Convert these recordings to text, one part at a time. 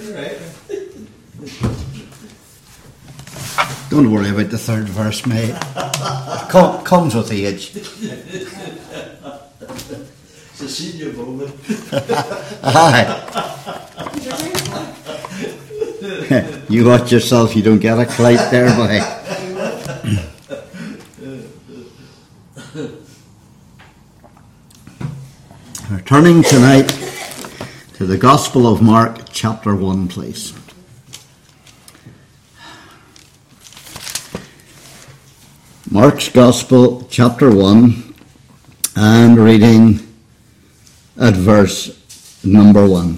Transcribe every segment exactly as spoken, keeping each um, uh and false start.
Right. Don't worry about the third verse, mate. It com- comes with age. It's a senior moment. Aye. You watch yourself, you don't get a clout there, boy. We're turning tonight to the Gospel of Mark, chapter one, please. Mark's Gospel, chapter one, and reading at verse number one.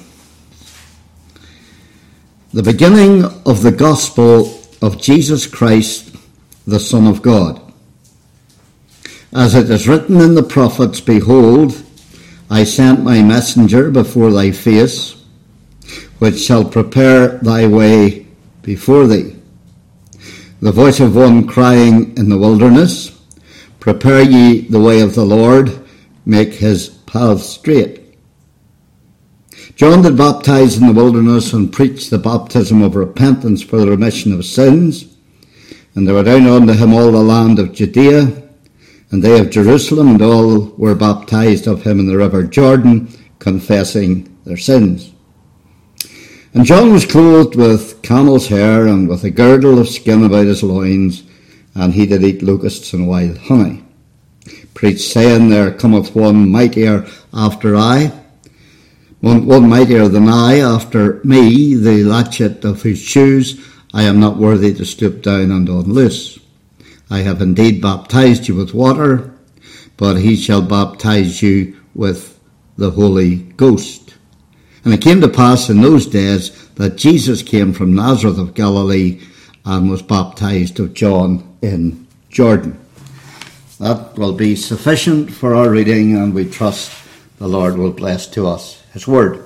The beginning of the Gospel of Jesus Christ, the Son of God. As it is written in the prophets, behold, I sent my messenger before thy face, which shall prepare thy way before thee. The voice of one crying in the wilderness, prepare ye the way of the Lord, make his path straight. John did baptize in the wilderness and preached the baptism of repentance for the remission of sins. And there were down unto him all the land of Judea, and they of Jerusalem, and all were baptized of him in the river Jordan, confessing their sins. And John was clothed with camel's hair, and with a girdle of skin about his loins, and he did eat locusts and wild honey. Preached, saying, there cometh one mightier after I, one, one mightier than I after me, the latchet of whose shoes I am not worthy to stoop down and unloose. I have indeed baptized you with water, but he shall baptize you with the Holy Ghost. And it came to pass in those days that Jesus came from Nazareth of Galilee and was baptized of John in Jordan. That will be sufficient for our reading, and we trust the Lord will bless to us his word.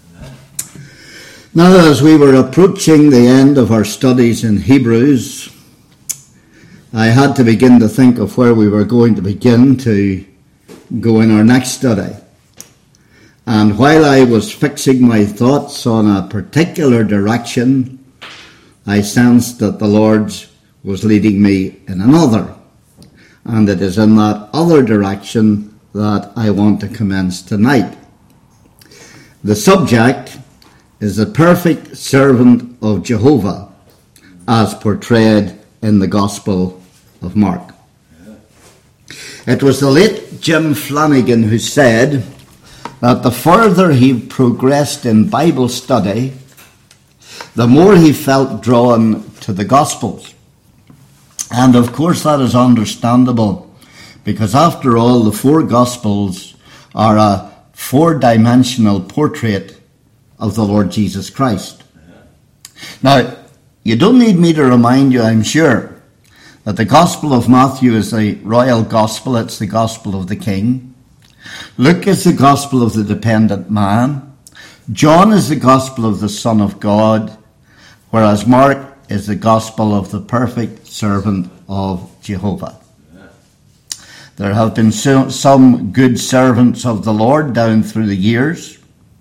Now, as we were approaching the end of our studies in Hebrews, I had to begin to think of where we were going to begin to go in our next study. And while I was fixing my thoughts on a particular direction, I sensed that the Lord was leading me in another. And it is in that other direction that I want to commence tonight. The subject is the perfect servant of Jehovah, as portrayed in the Gospel of Mark. It was the late Jim Flanagan who said that the further he progressed in Bible study, the more he felt drawn to the Gospels. And of course that is understandable, because after all, the four Gospels are a four-dimensional portrait of the Lord Jesus Christ. Now, you don't need me to remind you, I'm sure, that the Gospel of Matthew is the royal gospel, it's the gospel of the king. Luke is the gospel of the dependent man. John is the gospel of the Son of God, whereas Mark is the gospel of the perfect servant of Jehovah. There have been so, some good servants of the Lord down through the years.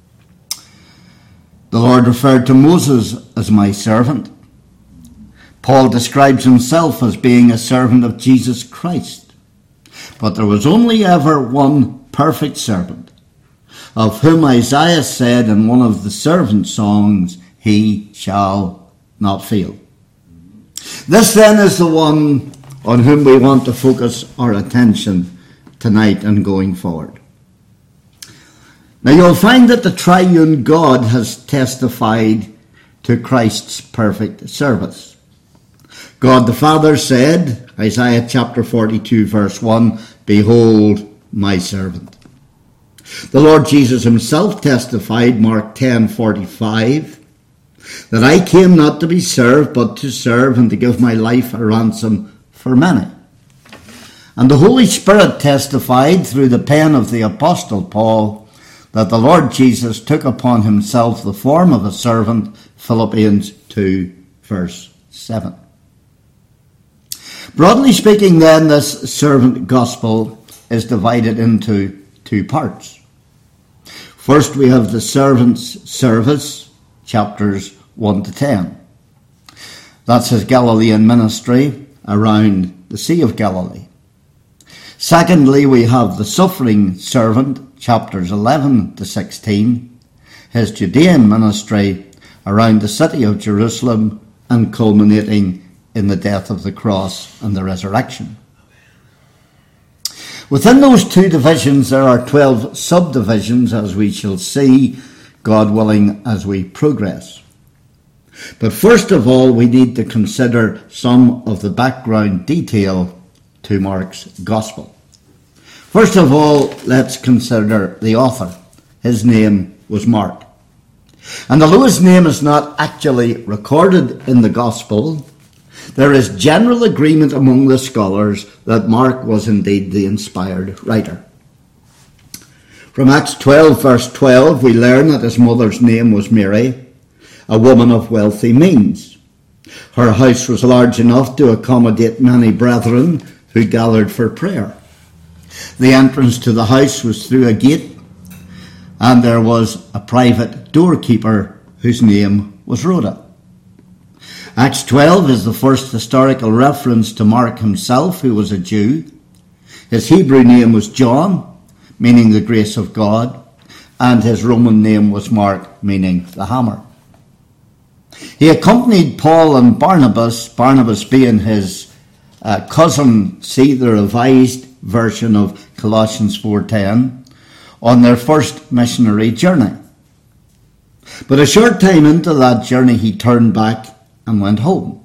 The Lord referred to Moses as my servant. Paul describes himself as being a servant of Jesus Christ. But there was only ever one perfect servant, of whom Isaiah said in one of the servant songs, he shall not fail. This then is the one on whom we want to focus our attention tonight and going forward. Now you'll find that the triune God has testified to Christ's perfect service. God the Father said, Isaiah chapter forty-two verse one, behold my servant. The Lord Jesus himself testified, Mark ten forty-five, that I came not to be served, but to serve and to give my life a ransom for many. And the Holy Spirit testified through the pen of the Apostle Paul that the Lord Jesus took upon himself the form of a servant, Philippians two verse seven. Broadly speaking then, this servant gospel is divided into two parts. First we have the servant's service, chapters one to ten. That's his Galilean ministry around the Sea of Galilee. Secondly, we have the suffering servant, chapters eleven to sixteen, his Judean ministry around the city of Jerusalem and culminating in the death of the cross and the resurrection. Within those two divisions there are twelve subdivisions, as we shall see, God willing, as we progress. But first of all, we need to consider some of the background detail to Mark's Gospel. First of all, let's consider the author. His name was Mark. And although his name is not actually recorded in the Gospel, there is general agreement among the scholars that Mark was indeed the inspired writer. From Acts twelve, verse twelve, we learn that his mother's name was Mary, a woman of wealthy means. Her house was large enough to accommodate many brethren who gathered for prayer. The entrance to the house was through a gate, and there was a private doorkeeper whose name was Rhoda. Acts twelve is the first historical reference to Mark himself, who was a Jew. His Hebrew name was John, meaning the grace of God, and his Roman name was Mark, meaning the hammer. He accompanied Paul and Barnabas, Barnabas being his uh, cousin, see the revised version of Colossians four ten, on their first missionary journey. But a short time into that journey he turned back and went home.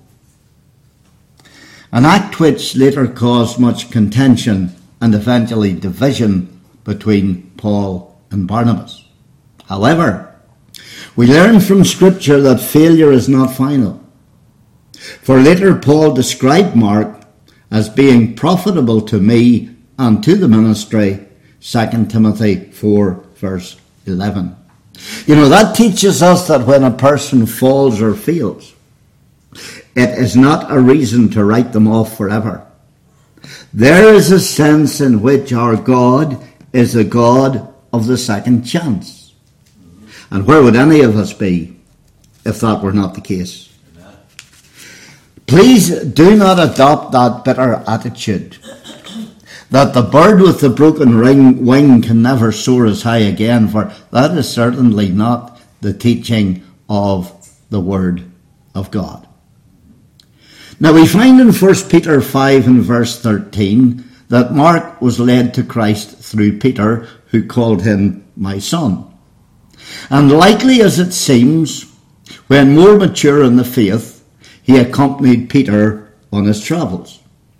An act which later caused much contention and eventually division between Paul and Barnabas. However, we learn from Scripture that failure is not final. For later Paul described Mark as being profitable to me and to the ministry, Second Timothy four, verse eleven. You know, that teaches us that when a person falls or fails, it is not a reason to write them off forever. There is a sense in which our God is the God of the second chance. And where would any of us be if that were not the case? Please do not adopt that bitter attitude that the bird with the broken ring, wing can never soar as high again, for that is certainly not the teaching of the Word of God. Now we find in First Peter five and verse thirteen that Mark was led to Christ through Peter, who called him my son. And likely as it seems, when more mature in the faith, he accompanied Peter on his travels.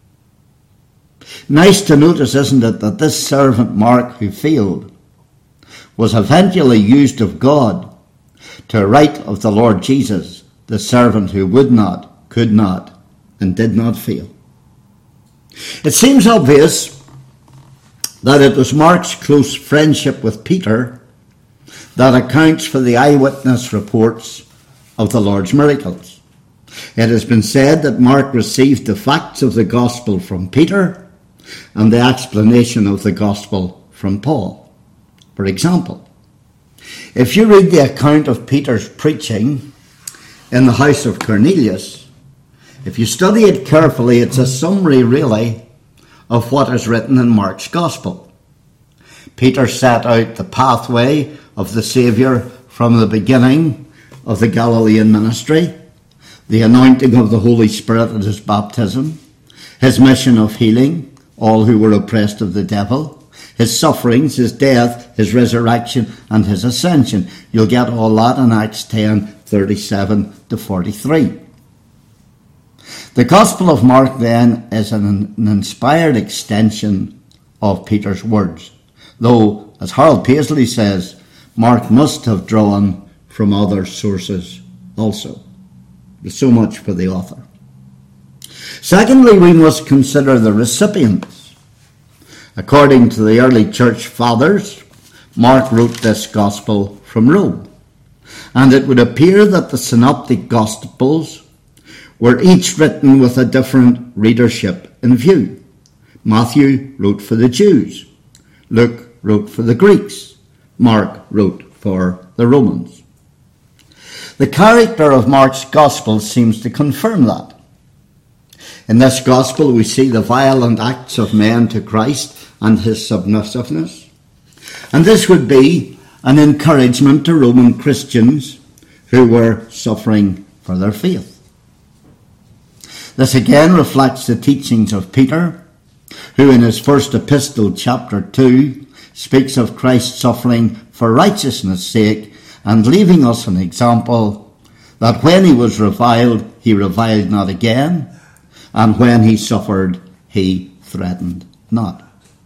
Nice to notice, isn't it, that this servant Mark who failed was eventually used of God to write of the Lord Jesus, the servant who would not, could not, and did not fail. It seems obvious that it was Mark's close friendship with Peter that accounts for the eyewitness reports of the Lord's miracles. It has been said that Mark received the facts of the gospel from Peter and the explanation of the gospel from Paul. For example, if you read the account of Peter's preaching in the house of Cornelius, if you study it carefully, it's a summary really of what is written in Mark's gospel. Peter set out the pathway of the Saviour from the beginning of the Galilean ministry, the anointing of the Holy Spirit at his baptism, his mission of healing all who were oppressed of the devil, his sufferings, his death, his resurrection, and his ascension. You'll get all that in Acts ten, thirty-seven to forty-three. The Gospel of Mark, then, is an, an inspired extension of Peter's words, though, as Harold Paisley says, Mark must have drawn from other sources also. There's so much for the author. Secondly, we must consider the recipients. According to the early church fathers, Mark wrote this gospel from Rome, and it would appear that the synoptic gospels were each written with a different readership in view. Matthew wrote for the Jews, Luke wrote for the Greeks, Mark wrote for the Romans. The character of Mark's gospel seems to confirm that. In this gospel we see the violent acts of men to Christ and his submissiveness. And this would be an encouragement to Roman Christians who were suffering for their faith. This again reflects the teachings of Peter, who in his first epistle, chapter two, speaks of Christ's suffering for righteousness' sake and leaving us an example that when he was reviled, he reviled not again, and when he suffered, he threatened not.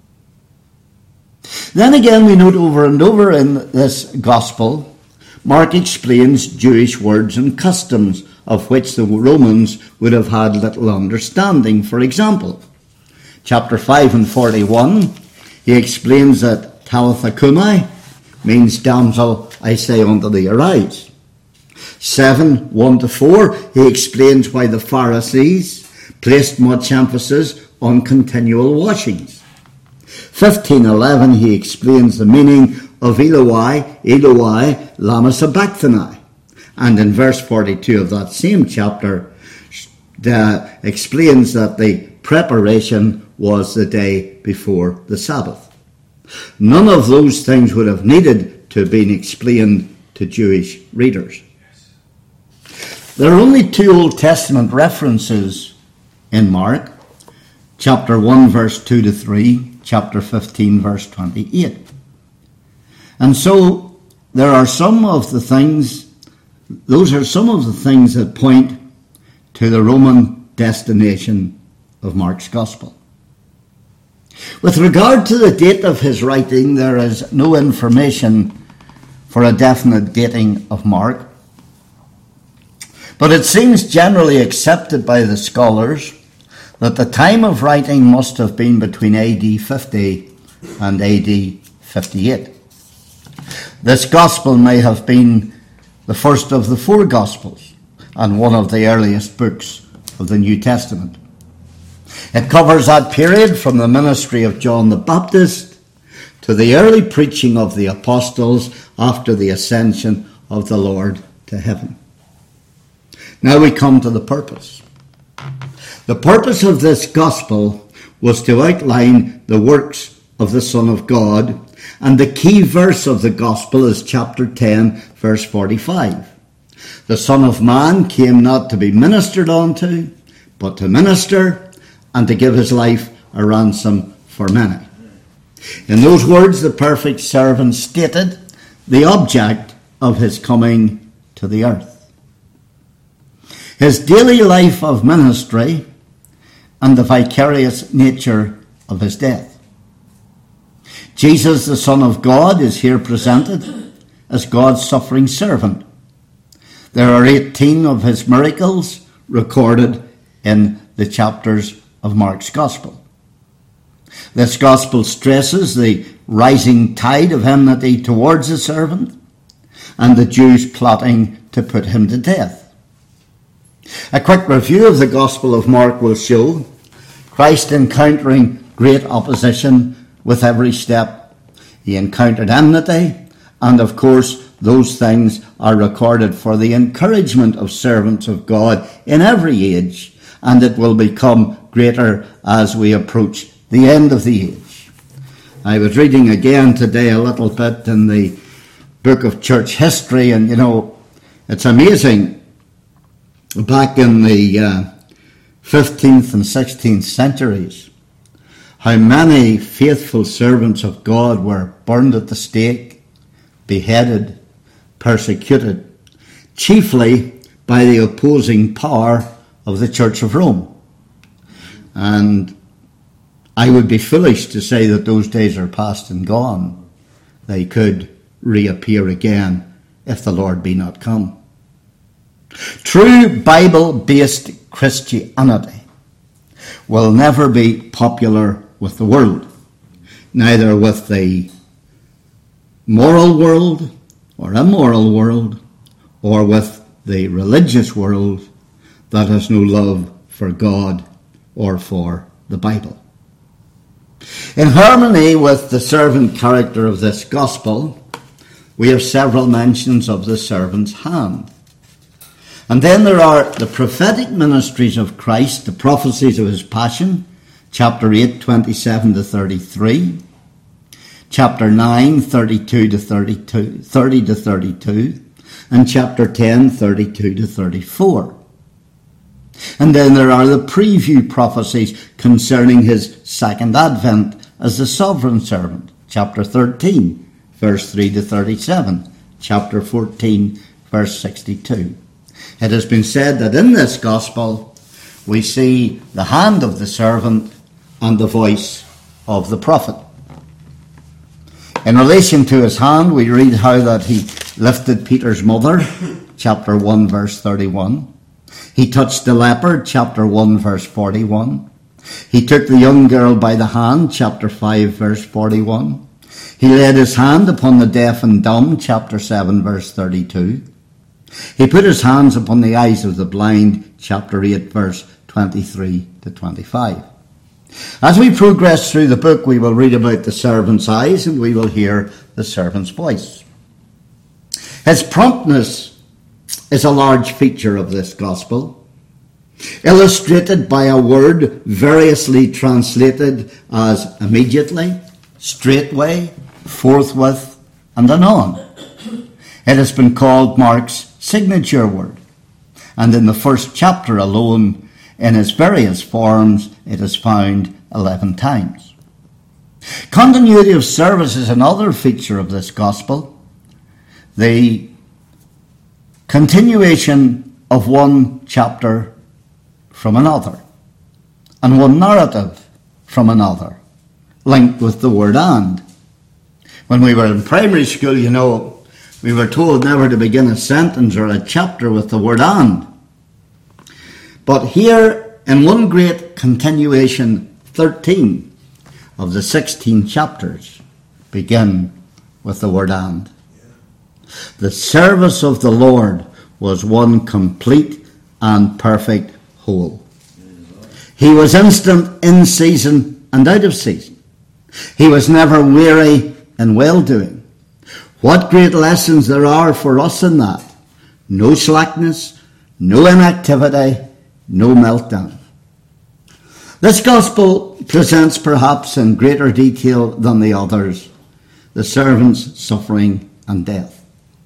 Then again we note over and over in this gospel, Mark explains Jewish words and customs of which the Romans would have had little understanding. For example, chapter five and forty-one, he explains that Talitha Cumi means damsel, I say unto thee, arise. seven, one to four, he explains why the Pharisees placed much emphasis on continual washings. fifteen eleven, he explains the meaning of Eloi, Eloi, lama sabachthani. And in verse forty-two of that same chapter, uh, explains that the preparation was the day before the Sabbath. None of those things would have needed to have been explained to Jewish readers. There are only two Old Testament references in Mark, chapter one, verse two to three, chapter fifteen, verse twenty-eight. And so there are some of the things, those are some of the things that point to the Roman destination of Mark's Gospel. With regard to the date of his writing, there is no information for a definite dating of Mark. But it seems generally accepted by the scholars that the time of writing must have been between A D fifty and A D fifty-eight. This Gospel may have been the first of the four Gospels and one of the earliest books of the New Testament. It covers that period from the ministry of John the Baptist to the early preaching of the apostles after the ascension of the Lord to heaven. Now we come to the purpose. The purpose of this gospel was to outline the works of the Son of God, and the key verse of the gospel is chapter ten, verse forty-five. The Son of Man came not to be ministered unto, but to minister and to give his life a ransom for many. In those words, the perfect servant stated the object of his coming to the earth. His daily life of ministry and the vicarious nature of his death. Jesus, the Son of God, is here presented as God's suffering servant. There are eighteen of his miracles recorded in the chapters of Mark's Gospel. This Gospel stresses the rising tide of enmity towards the servant and the Jews plotting to put him to death. A quick review of the Gospel of Mark will show Christ encountering great opposition with every step. He encountered enmity, and of course those things are recorded for the encouragement of servants of God in every age, and it will become greater as we approach the end of the age. I was reading again today a little bit in the book of church history, and you know, it's amazing. Back in the uh, fifteenth and sixteenth centuries, how many faithful servants of God were burned at the stake, beheaded, persecuted, chiefly by the opposing power of the Church of Rome. And I would be foolish to say that those days are past and gone. They could reappear again if the Lord be not come. True Bible-based Christianity will never be popular with the world, neither with the moral world or immoral world, or with the religious world that has no love for God or for the Bible. In harmony with the servant character of this gospel, we have several mentions of the servant's hand. And then there are the prophetic ministries of Christ, the prophecies of his passion, chapter eight, twenty-seven to thirty-three, chapter nine, thirty-two to thirty-two, thirty to thirty-two, and chapter ten, thirty-two to thirty-four. And then there are the preview prophecies concerning his second advent as the sovereign servant, chapter thirteen, verse three to thirty-seven, chapter fourteen, verse sixty-two. It has been said that in this gospel we see the hand of the servant and the voice of the prophet. In relation to his hand, we read how that he lifted Peter's mother, chapter one, verse thirty-one. He touched the leper, chapter one, verse forty-one. He took the young girl by the hand, chapter five, verse forty-one. He laid his hand upon the deaf and dumb, chapter seven, verse thirty-two. He put his hands upon the eyes of the blind, chapter eight, verse twenty-three to twenty-five. As we progress through the book, we will read about the servant's eyes and we will hear the servant's voice. His promptness is a large feature of this gospel, illustrated by a word variously translated as immediately, straightway, forthwith, and anon. It has been called Mark's signature word, and in the first chapter alone, in its various forms, it is found eleven times. Continuity of service is another feature of this gospel. The continuation of one chapter from another, and one narrative from another, linked with the word and. When we were in primary school, you know, we were told never to begin a sentence or a chapter with the word and. But here, in one great continuation, thirteen of the sixteen chapters begin with the word and. The service of the Lord was one complete and perfect whole. He was instant in season and out of season. He was never weary in well-doing. What great lessons there are for us in that. No slackness, no inactivity, no meltdown. This gospel presents perhaps in greater detail than the others the servant's suffering and death.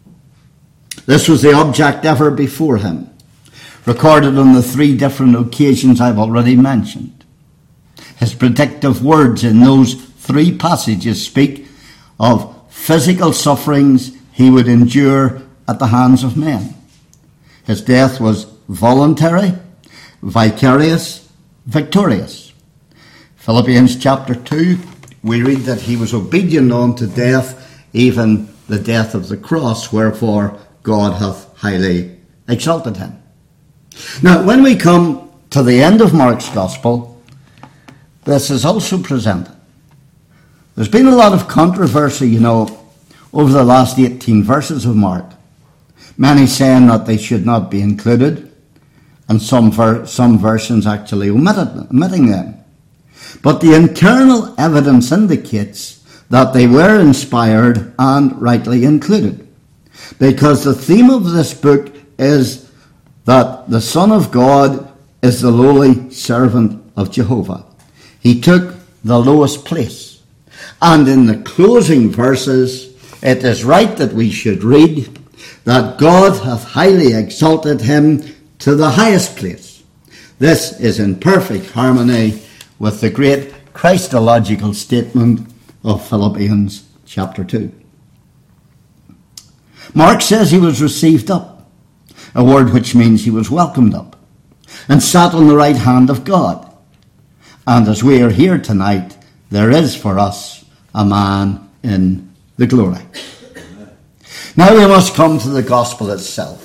This was the object ever before him, recorded on the three different occasions I've already mentioned. His predictive words in those three passages speak of physical sufferings he would endure at the hands of men. His death was voluntary, vicarious, victorious. Philippians chapter two, we read that he was obedient unto death, even the death of the cross, wherefore God hath highly exalted him. Now, when we come to the end of Mark's gospel, this is also presented. There's been a lot of controversy, you know, over the last eighteen verses of Mark. Many saying that they should not be included, and some ver- some versions actually omitted, omitting them. But the internal evidence indicates that they were inspired and rightly included, because the theme of this book is that the Son of God is the lowly servant of Jehovah. He took the lowest place. And in the closing verses, it is right that we should read that God hath highly exalted him to the highest place. This is in perfect harmony with the great Christological statement of Philippians chapter two. Mark says he was received up, a word which means he was welcomed up, and sat on the right hand of God. And as we are here tonight, there is for us a man in the glory. Now we must come to the gospel itself.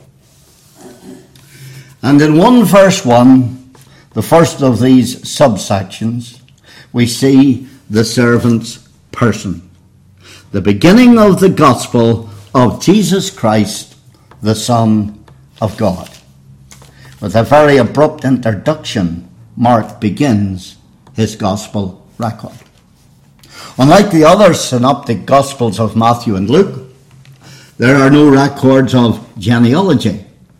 And in one verse one, the first of these subsections, we see the servant's person. The beginning of the gospel of Jesus Christ, the Son of God. With a very abrupt introduction, Mark begins his gospel record. Unlike the other synoptic gospels of Matthew and Luke, there are no records of genealogy.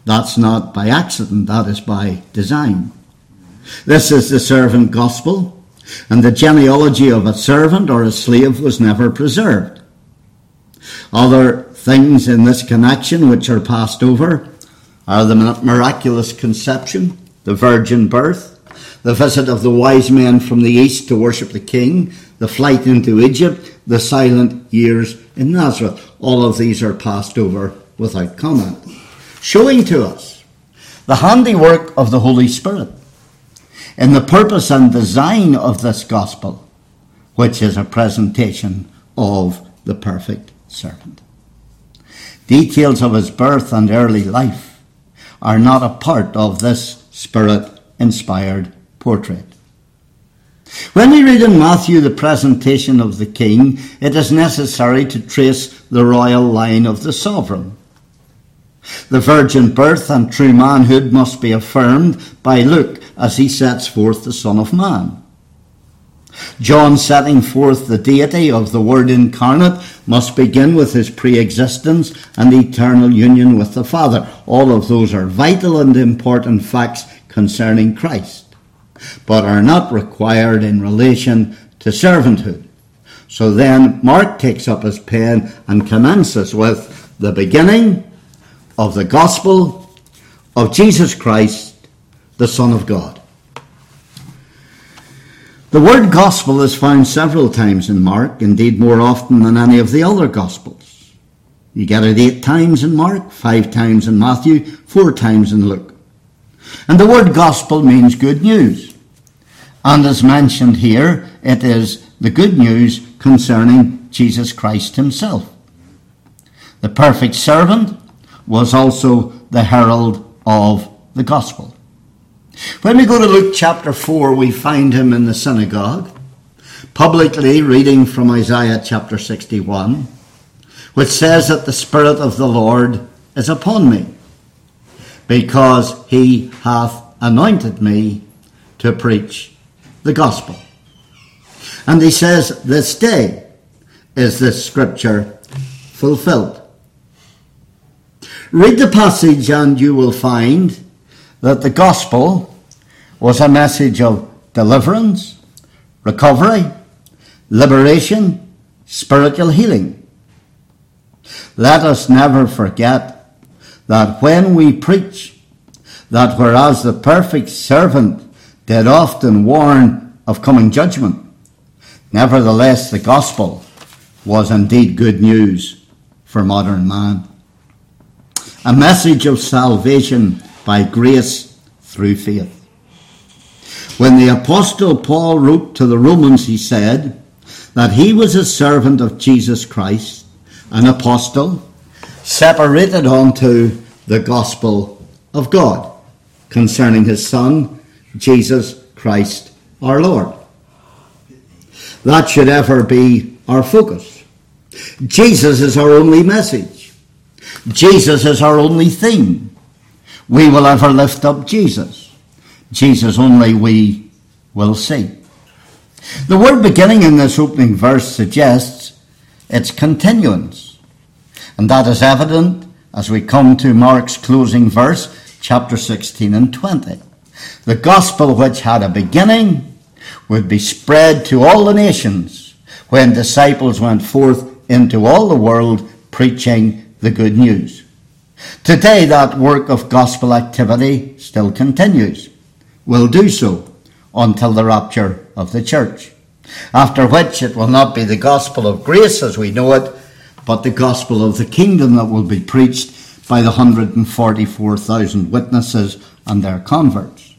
That's not by accident, that is by design. This is the servant gospel, and the genealogy of a servant or a slave was never preserved. Other things in this connection which are passed over are the miraculous conception, the virgin birth, the visit of the wise men from the east to worship the king, the flight into Egypt, the silent years in Nazareth. All of these are passed over without comment, showing to us the handiwork of the Holy Spirit in the purpose and design of this gospel, which is a presentation of the perfect servant. Details of his birth and early life are not a part of this Spirit-inspired portrait. When we read in Matthew the presentation of the king, it is necessary to trace the royal line of the sovereign. The virgin birth and true manhood must be affirmed by Luke as he sets forth the Son of Man. John, setting forth the deity of the Word incarnate, must begin with his pre-existence and eternal union with the Father. All of those are vital and important facts concerning Christ, but are not required in relation to servanthood. So then Mark takes up his pen and commences with the beginning of the gospel of Jesus Christ, the Son of God. The word gospel is found several times in Mark, indeed more often than any of the other gospels. You get it eight times in Mark, five times in Matthew, four times in Luke. And the word gospel means good news. And as mentioned here, it is the good news concerning Jesus Christ himself. The perfect servant was also the herald of the gospel. When we go to Luke chapter four, we find him in the synagogue, publicly reading from Isaiah chapter sixty-one, which says that the Spirit of the Lord is upon me, because he hath anointed me to preach the gospel. And he says, this day is this scripture fulfilled. Read the passage and you will find that the gospel was a message of deliverance, recovery, liberation, spiritual healing. Let us never forget that when we preach that whereas the perfect servant did often warn of coming judgment, nevertheless the gospel was indeed good news for modern man. A message of salvation by grace through faith. When the Apostle Paul wrote to the Romans, he said that he was a servant of Jesus Christ, an apostle, separated unto the gospel of God, concerning his Son, Jesus Christ our Lord. That should ever be our focus. Jesus is our only message. Jesus is our only theme. We will ever lift up Jesus. Jesus only we will see. The word beginning in this opening verse suggests its continuance. And that is evident as we come to Mark's closing verse, chapter sixteen and twenty. The gospel which had a beginning would be spread to all the nations when disciples went forth into all the world preaching the good news. Today that work of gospel activity still continues, will do so until the rapture of the church, after which it will not be the gospel of grace as we know it, but the gospel of the kingdom that will be preached by the one hundred forty-four thousand witnesses and their converts.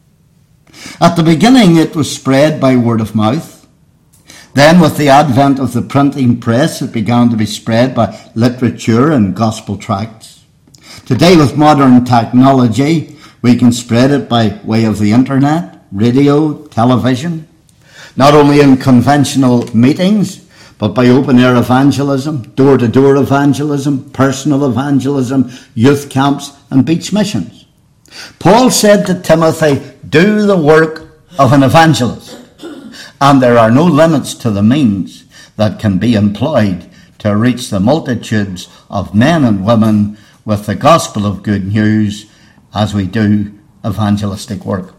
At the beginning it was spread by word of mouth. Then with the advent of the printing press it began to be spread by literature and gospel tracts. Today with modern technology we can spread it by way of the internet, radio, television, not only in conventional meetings, but by open-air evangelism, door-to-door evangelism, personal evangelism, youth camps and beach missions. Paul said to Timothy, do the work of an evangelist. And there are no limits to the means that can be employed to reach the multitudes of men and women with the gospel of good news as we do evangelistic work.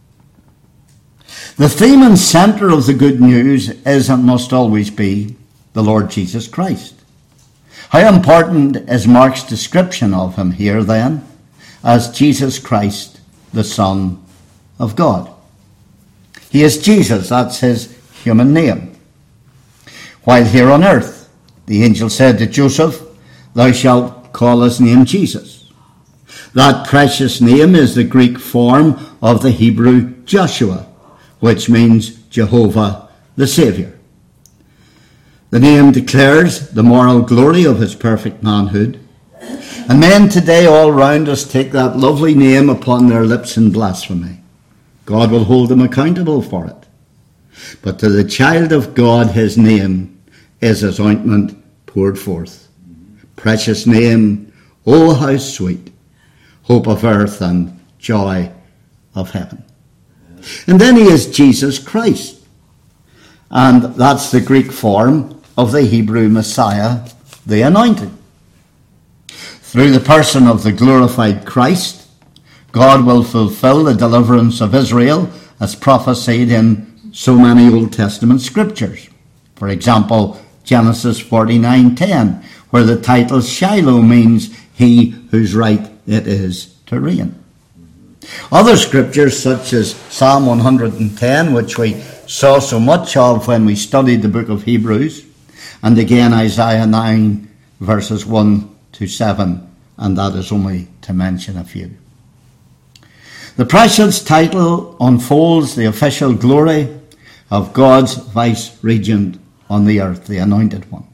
The theme and centre of the good news is and must always be the Lord Jesus Christ. How important is Mark's description of him here then as Jesus Christ, the Son of God? He is Jesus, that's his human name. While here on earth, the angel said to Joseph, "Thou shalt call his name Jesus." That precious name is the Greek form of the Hebrew Joshua, which means Jehovah the Saviour. The name declares the moral glory of his perfect manhood. And men today all round us take that lovely name upon their lips in blasphemy. God will hold them accountable for it. But to the child of God, his name is as ointment poured forth. Precious name, oh how sweet, hope of earth and joy of heaven. And then he is Jesus Christ. And that's the Greek form of the Hebrew Messiah, the Anointed. Through the person of the glorified Christ, God will fulfill the deliverance of Israel as prophesied in so many Old Testament scriptures. For example, Genesis forty-nine ten, where the title Shiloh means he whose right it is to reign. Other scriptures such as Psalm one hundred ten, which we saw so much of when we studied the book of Hebrews, and again Isaiah nine verses one to seven, and that is only to mention a few. The precious title unfolds the official glory of God's vice-regent on the earth, the Anointed One.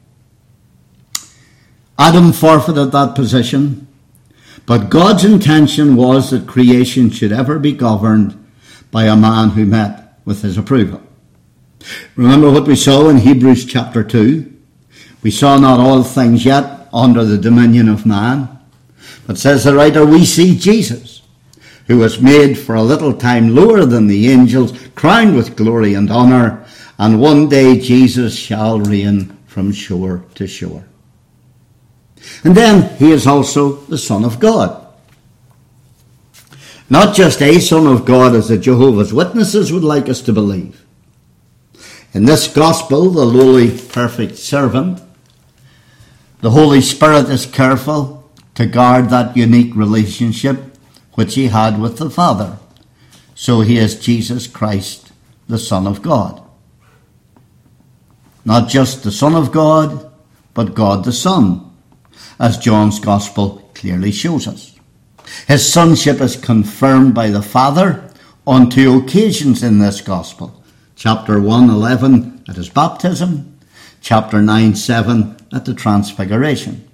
Adam forfeited that position, but God's intention was that creation should ever be governed by a man who met with his approval. Remember what we saw in Hebrews chapter two? We saw not all things yet under the dominion of man, but says the writer, we see Jesus, who was made for a little time lower than the angels, crowned with glory and honour, and one day Jesus shall reign from shore to shore. And then he is also the Son of God. Not just a Son of God as the Jehovah's Witnesses would like us to believe. In this gospel, the lowly perfect servant, the Holy Spirit is careful to guard that unique relationship which he had with the Father. So he is Jesus Christ, the Son of God. Not just the Son of God, but God the Son, as John's Gospel clearly shows us. His sonship is confirmed by the Father on two occasions in this Gospel. Chapter one eleven at his baptism, chapter nine seven at the Transfiguration.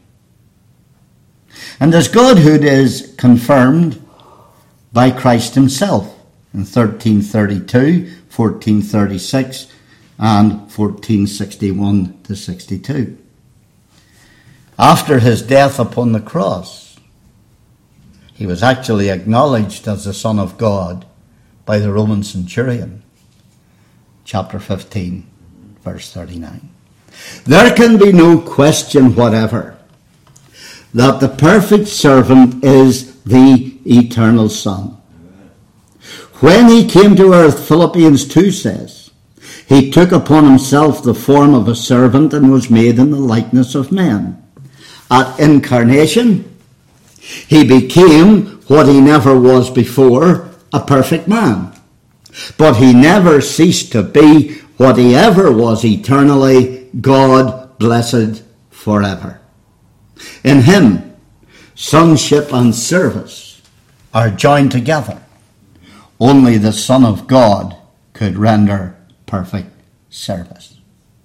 And his Godhood is confirmed by Christ himself in thirteen thirty-two, fourteen thirty-six, and fourteen sixty-one to sixty-two. After his death upon the cross, he was actually acknowledged as the Son of God by the Roman centurion. Chapter fifteen, verse thirty-nine. There can be no question whatever that the perfect servant is the eternal Son. When he came to earth, Philippians two says, he took upon himself the form of a servant and was made in the likeness of men. At incarnation, he became what he never was before, a perfect man. But he never ceased to be what he ever was eternally, God blessed forever. In him, sonship and service are joined together. Only the Son of God could render perfect service.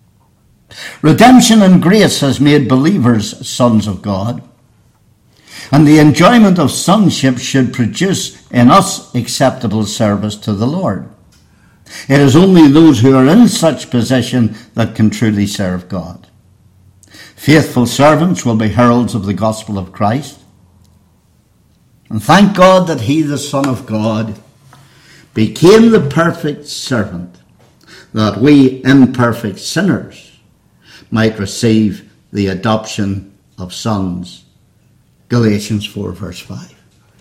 Redemption and grace has made believers sons of God, and the enjoyment of sonship should produce in us acceptable service to the Lord. It is only those who are in such position that can truly serve God. Faithful servants will be heralds of the gospel of Christ. And thank God that he, the Son of God, became the perfect servant, that we imperfect sinners might receive the adoption of sons Galatians four verse five.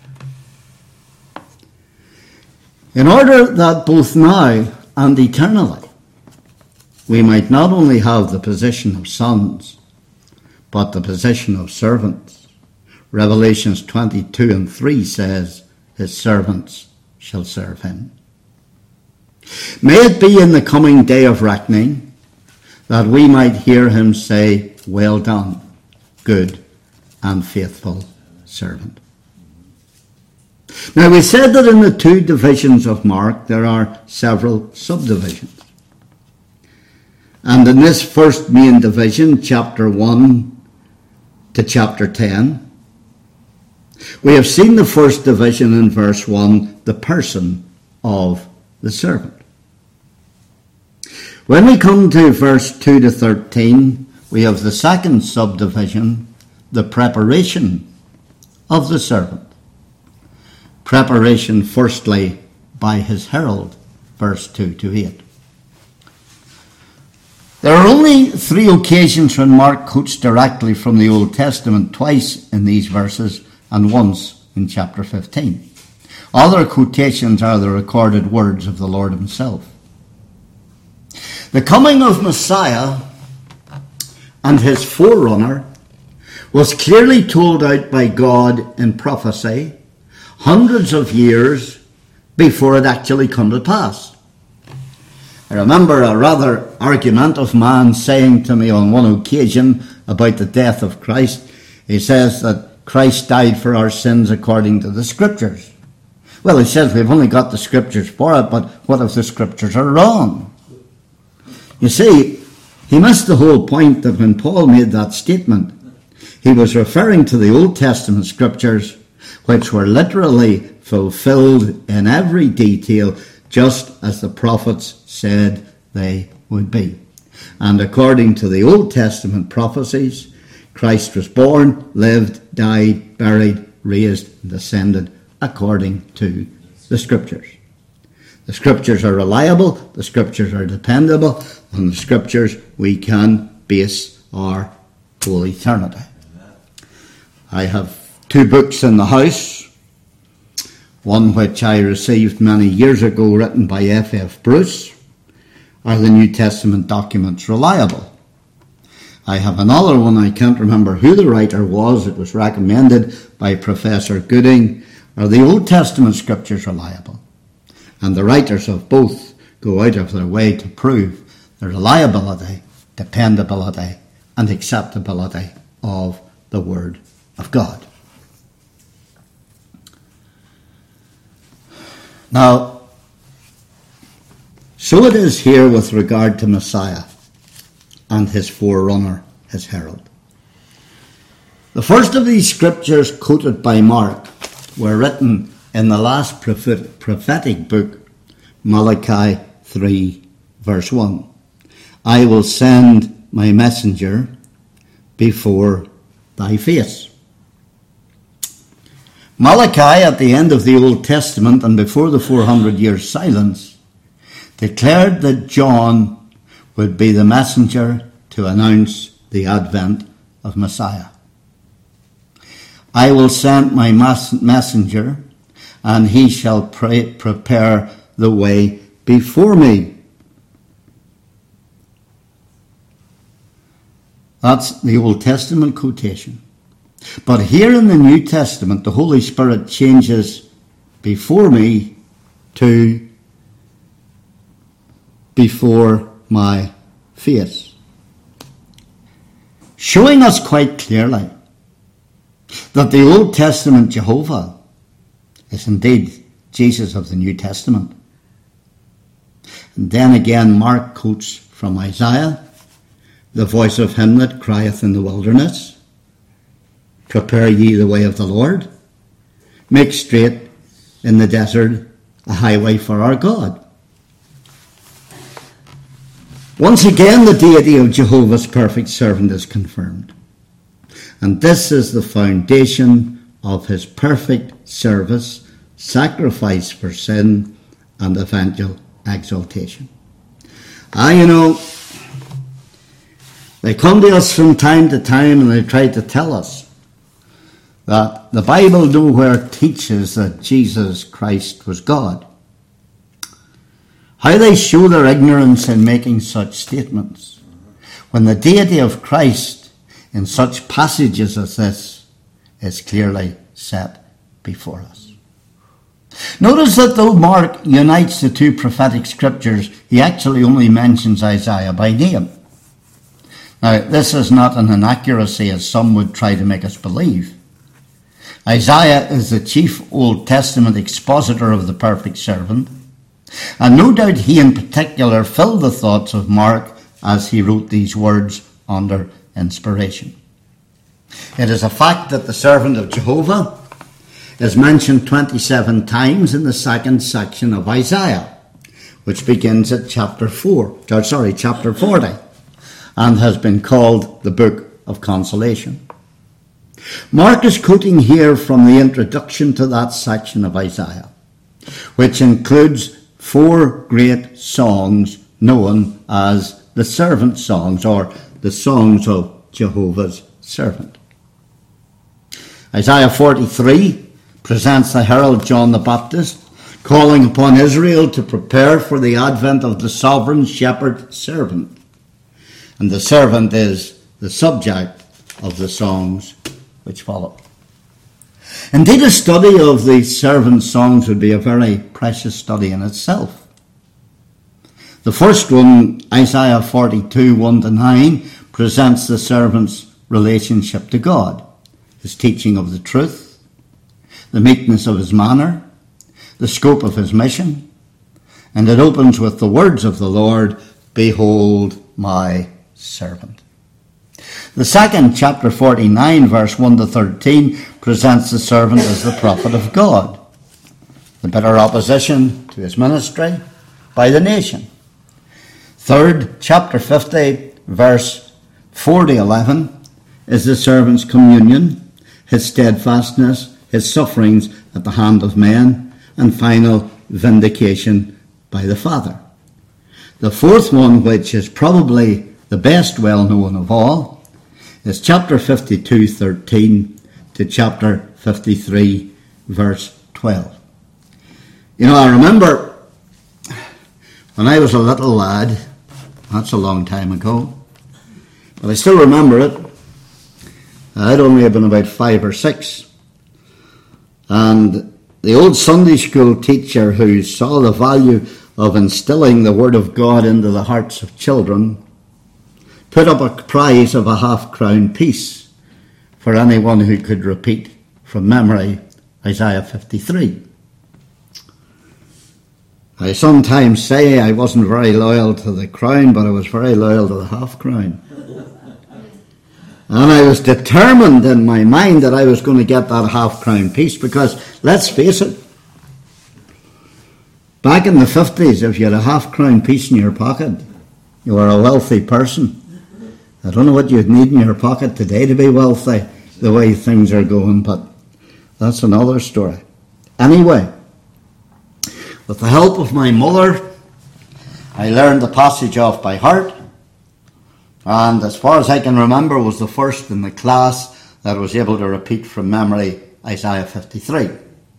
In order that both now and eternally we might not only have the position of sons, but the position of servants. Revelations twenty-two and three says, his servants shall serve him. May it be in the coming day of reckoning that we might hear him say, well done, good and faithful servant. Now we said that in the two divisions of Mark there are several subdivisions. And in this first main division, chapter one to chapter ten, we have seen the first division in verse one, the person of the servant. When we come to verse two to thirteen, we have the second subdivision, the preparation of the servant. Preparation firstly by his herald, verse two to eight. There are only three occasions when Mark quotes directly from the Old Testament, twice in these verses and once in chapter fifteen. Other quotations are the recorded words of the Lord himself. The coming of Messiah and his forerunner was clearly told out by God in prophecy hundreds of years before it actually come to pass. I remember a rather argumentative man saying to me on one occasion about the death of Christ, he says that Christ died for our sins according to the Scriptures. Well, he says we've only got the Scriptures for it, but what if the Scriptures are wrong? You see, he missed the whole point that when Paul made that statement, he was referring to the Old Testament Scriptures, which were literally fulfilled in every detail, just as the prophets said they would be. And according to the Old Testament prophecies, Christ was born, lived, died, buried, raised, and ascended according to the Scriptures. The Scriptures are reliable, the Scriptures are dependable, on the Scriptures we can base our whole eternity. I have two books in the house, one which I received many years ago, written by F F Bruce. Are the New Testament documents reliable? I have another one, I can't remember who the writer was, it was recommended by Professor Gooding. Are the Old Testament Scriptures reliable? And the writers of both go out of their way to prove the reliability, dependability, and acceptability of the Word of God. Now, so it is here with regard to Messiah and his forerunner, his herald. The first of these scriptures quoted by Mark were written in the last prophetic book, Malachi three, verse one. I will send my messenger before thy face. Malachi, at the end of the Old Testament and before the four hundred years silence, declared that John would be the messenger to announce the advent of Messiah. I will send my messenger, and he shall pray, prepare the way before me. That's the Old Testament quotation. But here in the New Testament, the Holy Spirit changes before me to before my face, showing us quite clearly that the Old Testament Jehovah is indeed Jesus of the New Testament. And then again Mark quotes from Isaiah, the voice of him that crieth in the wilderness, prepare ye the way of the Lord, make straight in the desert a highway for our God. Once again, the deity of Jehovah's perfect servant is confirmed. And this is the foundation of his perfect service, sacrifice for sin, and evangel exaltation. Ah, you know, they come to us from time to time and they try to tell us that the Bible nowhere teaches that Jesus Christ was God. How they show their ignorance in making such statements, when the deity of Christ in such passages as this is clearly set before us. Notice that though Mark unites the two prophetic scriptures, he actually only mentions Isaiah by name. Now, this is not an inaccuracy as some would try to make us believe. Isaiah is the chief Old Testament expositor of the perfect servant, and no doubt he in particular filled the thoughts of Mark as he wrote these words under inspiration. It is a fact that the servant of Jehovah is mentioned twenty-seven times in the second section of Isaiah, which begins at chapter four, or sorry, chapter forty, and has been called the Book of Consolation. Mark is quoting here from the introduction to that section of Isaiah, which includes four great songs known as the servant songs, or the songs of Jehovah's servant. Isaiah forty-three presents the herald John the Baptist calling upon Israel to prepare for the advent of the sovereign shepherd servant. And the servant is the subject of the songs which follow. Indeed, a study of the servant songs would be a very precious study in itself. The first one, Isaiah forty-two, one to nine, presents the servant's relationship to God, his teaching of the truth, the meekness of his manner, the scope of his mission, and it opens with the words of the Lord, "Behold my servant." The second, chapter forty-nine, verse one to thirteen, presents the servant as the prophet of God, the bitter opposition to his ministry by the nation. Third, chapter fifty, verse four to eleven, is the servant's communion, his steadfastness, his sufferings at the hand of men, and final vindication by the Father. The fourth one, which is probably the best well-known of all, is chapter fifty-two, thirteen to chapter fifty-three, verse twelve. You know, I remember when I was a little lad, that's a long time ago, but I still remember it. I'd only have been about five or six. And the old Sunday school teacher who saw the value of instilling the Word of God into the hearts of children put up a prize of a half-crown piece for anyone who could repeat from memory Isaiah fifty-three. I sometimes say I wasn't very loyal to the crown, but I was very loyal to the half-crown. And I was determined in my mind that I was going to get that half-crown piece because, let's face it, back in the fifties, if you had a half-crown piece in your pocket, you were a wealthy person. I don't know what you'd need in your pocket today to be wealthy, the way things are going, but that's another story. Anyway, with the help of my mother, I learned the passage off by heart, and as far as I can remember, was the first in the class that was able to repeat from memory Isaiah fifty-three.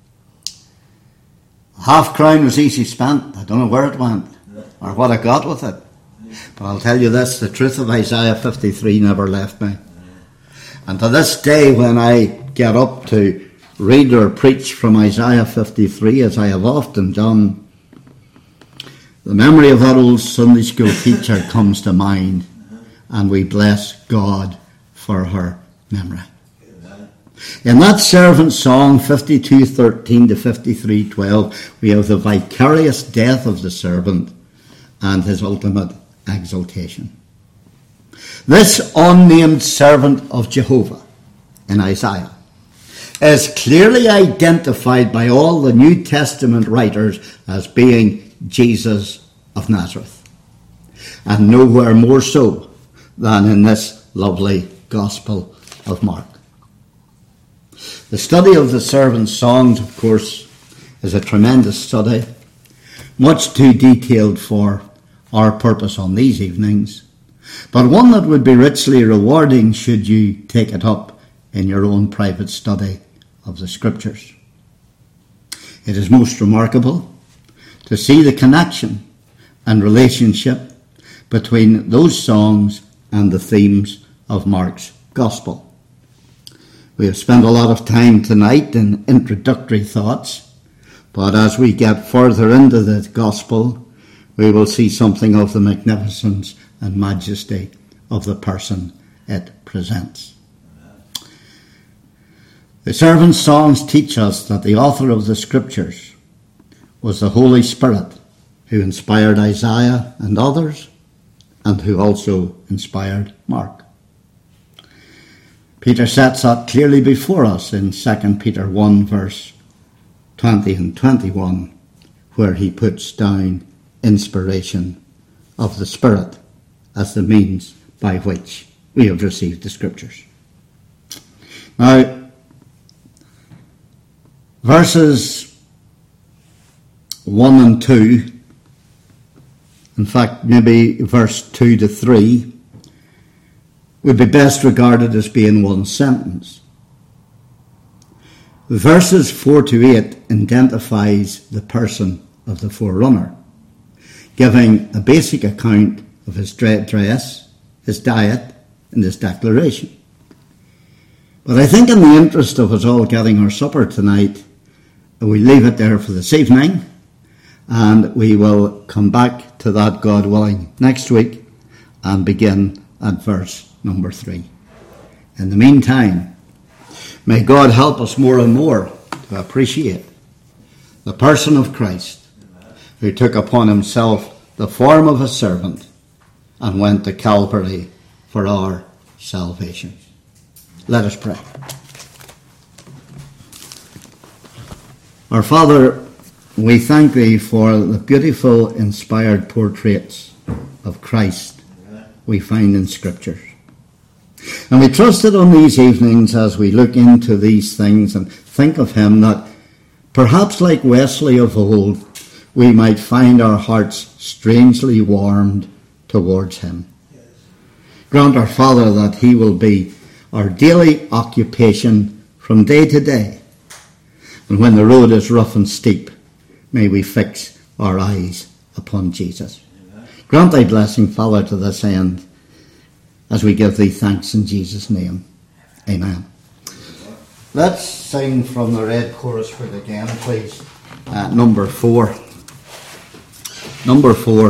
Half crown was easy spent. I don't know where it went or what I got with it. But I'll tell you this, the truth of Isaiah fifty-three never left me. And to this day, when I get up to read or preach from Isaiah fifty-three, as I have often done, the memory of that old Sunday school teacher comes to mind, and we bless God for her memory. In that servant song, fifty-two thirteen to fifty-three twelve, we have the vicarious death of the servant and his ultimate exaltation. This unnamed servant of Jehovah in Isaiah is clearly identified by all the New Testament writers as being Jesus of Nazareth, and nowhere more so than in this lovely Gospel of Mark. The study of the servant's songs, of course, is a tremendous study, much too detailed for our purpose on these evenings, but one that would be richly rewarding should you take it up in your own private study of the Scriptures. It is most remarkable to see the connection and relationship between those songs and the themes of Mark's Gospel. We have spent a lot of time tonight in introductory thoughts, but as we get further into the Gospel, we will see something of the magnificence and majesty of the person it presents. The servants' songs teach us that the author of the Scriptures was the Holy Spirit, who inspired Isaiah and others, and who also inspired Mark. Peter sets that clearly before us in Second Peter one, verse twenty and twenty-one, where he puts down inspiration of the Spirit as the means by which we have received the Scriptures. Now, verses one and two, in fact, maybe verse two to three, would be best regarded as being one sentence. Verses four to eight identifies the person of the forerunner, giving a basic account of his dress, his diet, and his declaration. But I think in the interest of us all getting our supper tonight, we leave it there for this evening, and we will come back to that, God willing, next week and begin at verse number three. In the meantime, may God help us more and more to appreciate the person of Christ, who took upon himself the form of a servant and went to Calvary for our salvation. Let us pray. Our Father, we thank thee for the beautiful inspired portraits of Christ we find in Scriptures. And we trust that on these evenings, as we look into these things and think of him, that perhaps like Wesley of old, we might find our hearts strangely warmed towards him. Grant, our Father, that he will be our daily occupation from day to day. And when the road is rough and steep, may we fix our eyes upon Jesus. Amen. Grant thy blessing, Father, to this end, as we give thee thanks in Jesus' name. Amen. Let's sing from the red chorus bit again, please. Uh, number four. Number four.